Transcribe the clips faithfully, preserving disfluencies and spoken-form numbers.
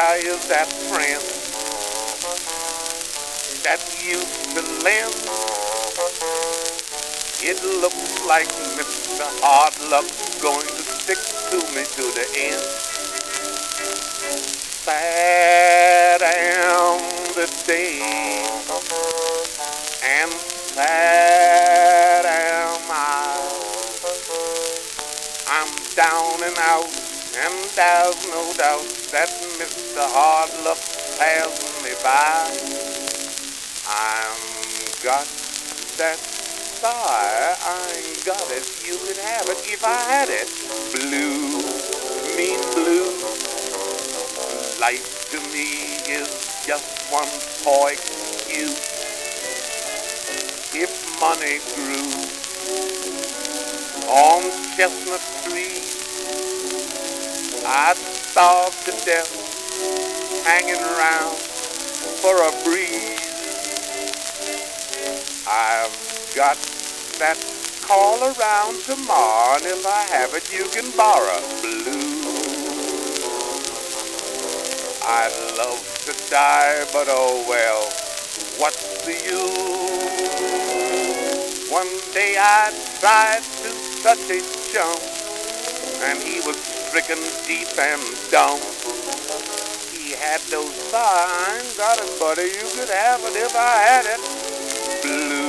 I is that friend that used to lend. It looks like Mister Hard Luck's going to stick to me to the end. Sad am the day, and sad am I. I'm down and out, and there's no doubt that Mister Hard Luck passed me by. I'm got that star, I ain't got it, you could have it if I had it. Blue, mean blue, life to me is just one poor excuse. If money grew on Chestnut Street, I'd starve to death hanging around for a breeze. I've got that call around tomorrow, and if I have it, you can borrow. Blue, I'd love to die, but oh well, what's the use? One day I tried to touch a chump, and he was stricken deep and dumb. He had no sign, got it, buddy, you could have it if I had it. Blue.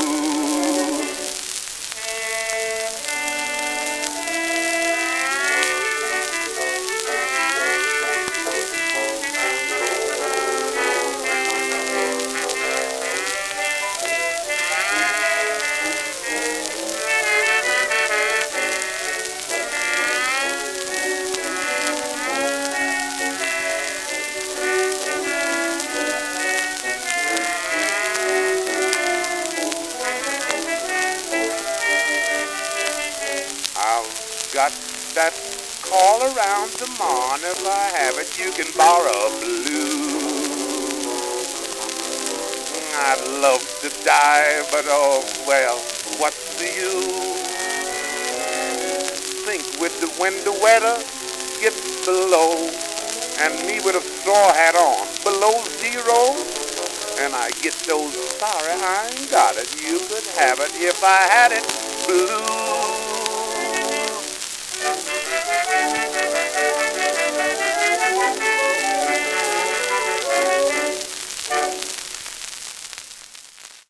I've got that call around tomorrow, and if I have it, you can borrow. Blue, I'd love to die, but oh well, what's the use? Think with the, when the weather gets below, and me with a straw hat on, below zero, and I get those sorry I ain't got it, you could have it if I had it. Blue.